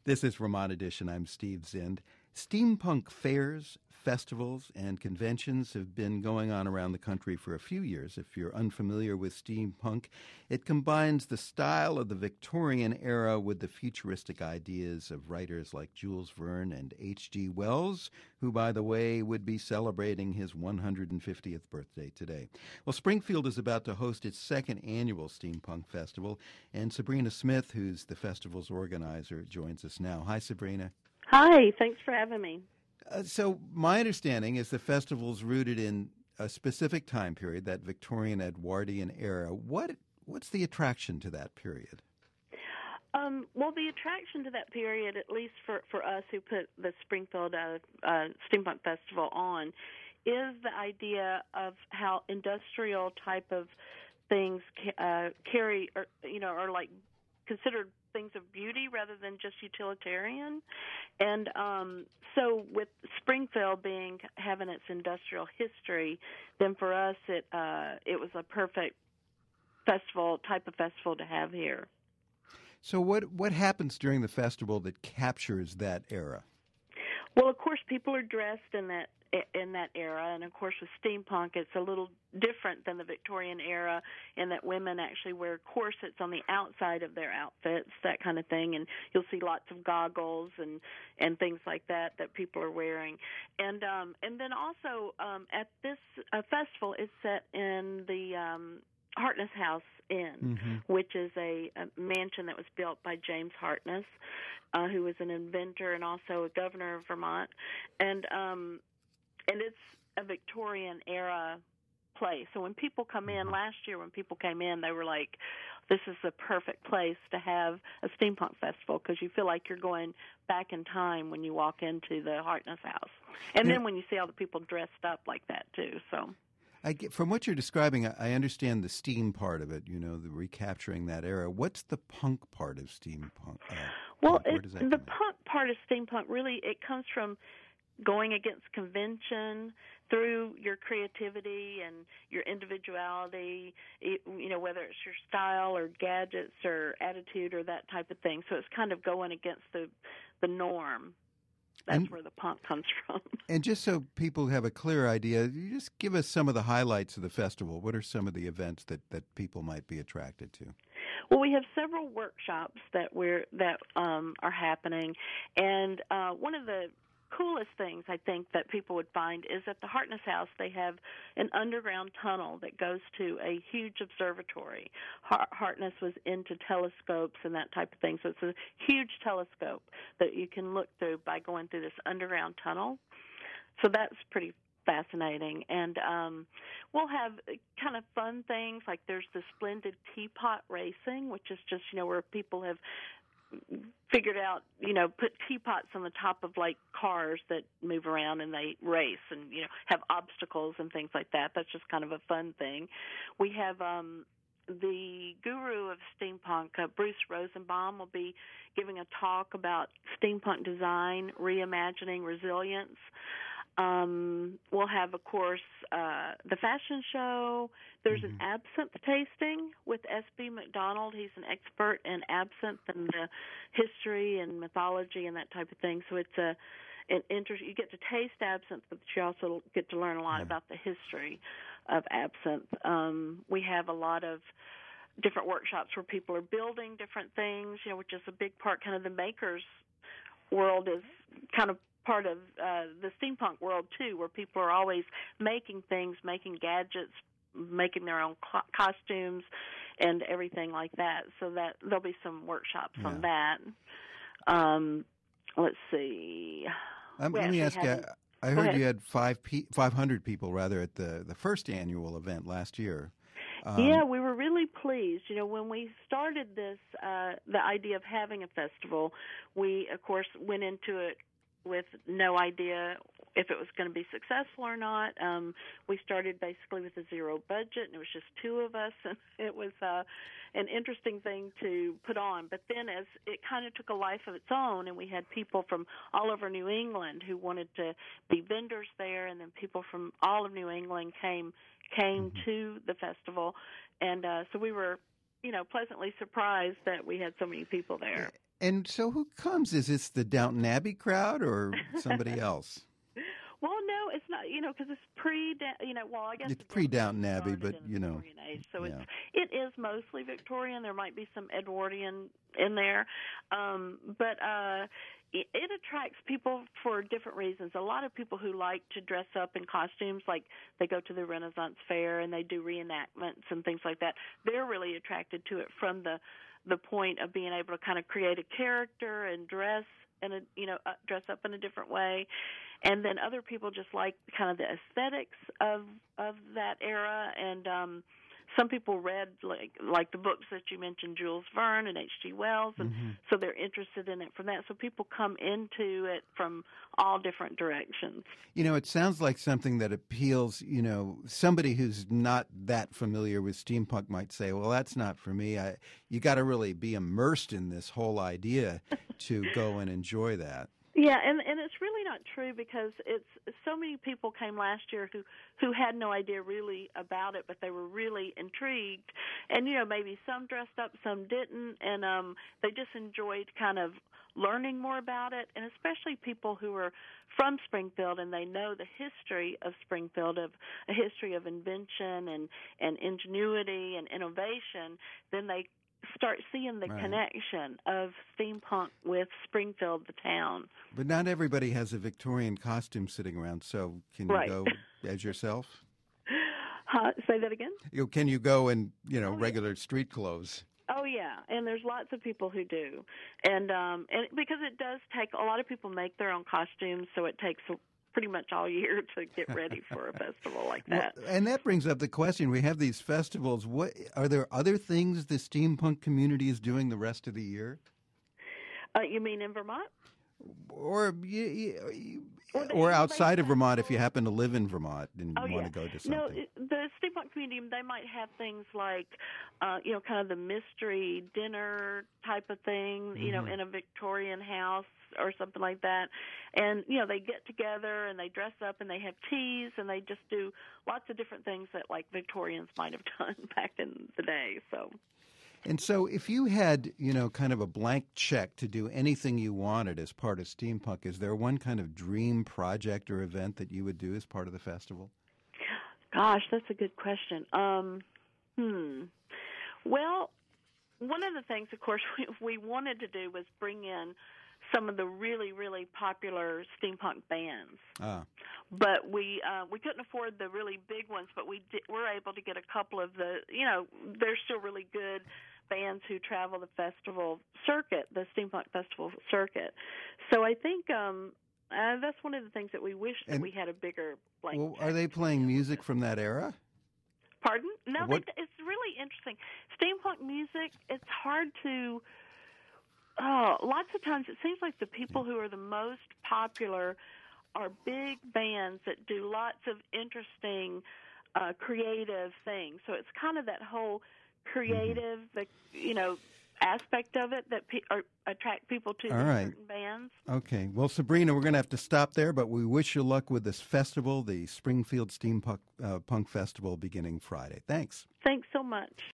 This is Vermont Edition. I'm Steve Zind. Steampunk fairs, festivals, and conventions have been going on around the country for a few years. If you're unfamiliar with steampunk, it combines the style of the Victorian era with the futuristic ideas of writers like Jules Verne and H.G. Wells, who, by the way, would be celebrating his 150th birthday today. Well, Springfield is about to host its second annual Steampunk Festival, and Sabrina Smith, who's the festival's organizer, joins us now. Hi, Sabrina. Hi, thanks for having me. So my understanding is the festival's rooted in a specific time period, that Victorian Edwardian era. What's the attraction to that period? Well, the attraction to that period, at least for us who put the Springfield Steampunk Festival on, is the idea of how industrial type of things are like considered things of beauty rather than just utilitarian. And so with Springfield having its industrial history, then for us it was a perfect type of festival to have here. So what happens during the festival that captures that era? Well, of course, people are dressed in that era, and of course with steampunk it's a little different than the Victorian era in that women actually wear corsets on the outside of their outfits, that kind of thing, and you'll see lots of goggles and things like that people are wearing. And then also at this festival is set in the Hartness House Inn, which is a mansion that was built by James Hartness, who was an inventor and also a governor of Vermont, and it's a Victorian era place. So when people come in, last year when people came in, they were like, this is the perfect place to have a steampunk festival because you feel like you're going back in time when you walk into the Hartness House. And then when you see all the people dressed up like that too. So from what you're describing, I understand the steam part of it, the recapturing that era. What's the punk part of steampunk? The punk part of steampunk really, it comes from going against convention through your creativity and your individuality, whether it's your style or gadgets or attitude or that type of thing. So it's kind of going against the norm. That's where the punk comes from. And just so people have a clear idea, you just give us some of the highlights of the festival. What are some of the events that people might be attracted to? Well, we have several workshops that are happening, and one of the coolest things I think that people would find is at the Hartness House they have an underground tunnel that goes to a huge observatory. Hartness was into telescopes and that type of thing, so it's a huge telescope that you can look through by going through this underground tunnel. So that's pretty fascinating. And we'll have kind of fun things, like there's the splendid teapot racing, which is just, where people have figured out, put teapots on the top of like cars that move around and they race and, have obstacles and things like that. That's just kind of a fun thing. We have the guru of steampunk, Bruce Rosenbaum, will be giving a talk about steampunk design, reimagining resilience. We'll have, of course, the fashion show. There's an absinthe tasting with S.B. McDonald. He's an expert in absinthe and the history and mythology and that type of thing. So it's an interest. You get to taste absinthe, but you also get to learn a lot about the history of absinthe. We have a lot of different workshops where people are building different things, which is a big part. Kind of the makers world is kind of part of the steampunk world too, where people are always making things, making gadgets, making their own costumes and everything like that. So that there'll be some workshops on that. Let's see. Let me ask you, I heard you had 500 people rather at the first annual event last year. Yeah, we were really pleased. When we started this, the idea of having a festival, we, of course, went into it with no idea if it was going to be successful or not. We started basically with a zero budget, and it was just two of us, and it was an interesting thing to put on. But then as it kind of took a life of its own, and we had people from all over New England who wanted to be vendors there, and then people from all of New England came to the festival, and so we were, pleasantly surprised that we had so many people there. And so who comes? Is this the Downton Abbey crowd or somebody else? Well, no, it's not. Because it's well, I guess It's again, pre-Downton it Abbey, started but, in the Victorian age, so yeah. it is mostly Victorian. There might be some Edwardian in there, but it attracts people for different reasons. A lot of people who like to dress up in costumes, like they go to the Renaissance Fair and they do reenactments and things like that. They're really attracted to it from the point of being able to kind of create a character and dress dress up in a different way. And then other people just like kind of the aesthetics of that era. And some people read like the books that you mentioned, Jules Verne and H.G. Wells, and so they're interested in it from that. So people come into it from all different directions. It sounds like something that appeals, somebody who's not that familiar with steampunk might say, well, that's not for me. You got to really be immersed in this whole idea to go and enjoy that. Yeah, and it's really not true, because it's so many people came last year who had no idea really about it, but they were really intrigued, and maybe some dressed up, some didn't, and they just enjoyed kind of learning more about it, and especially people who are from Springfield and they know the history of Springfield, of a history of invention and ingenuity and innovation. Then they start seeing the connection of steampunk with Springfield, the town. But not everybody has a Victorian costume sitting around, so can you go as yourself? Say that again? Can you go in, regular street clothes? Oh, yeah, and there's lots of people who do. And because it does take, a lot of people make their own costumes, so it takes pretty much all year to get ready for a festival like that. Well, and that brings up the question. We have these festivals. What are there other things the steampunk community is doing the rest of the year? You mean in Vermont? Or outside of Vermont, if you happen to live in Vermont and want to go to something. No, the steampunk community, they might have things like, kind of the mystery dinner type of thing, in a Victorian house or something like that. And, they get together and they dress up and they have teas and they just do lots of different things that, like, Victorians might have done back in the day, so... And so if you had, kind of a blank check to do anything you wanted as part of steampunk, is there one kind of dream project or event that you would do as part of the festival? Gosh, that's a good question. Well, one of the things, of course, we wanted to do was bring in some of the really, really popular steampunk bands. But we couldn't afford the really big ones, but were able to get a couple of the, they're still really good bands who travel the festival circuit, the steampunk festival circuit. So I think that's one of the things that we wish that we had a bigger blank. Well, are they playing music from that era? Pardon? No, it's really interesting. Steampunk music, it's hard to... lots of times it seems like the people who are the most popular are big bands that do lots of interesting, creative things. So it's kind of that whole creative, aspect of it that attract people to certain bands. Okay. Well, Sabrina, we're going to have to stop there, but we wish you luck with this festival, the Springfield Steampunk Punk Festival, beginning Friday. Thanks. Thanks so much.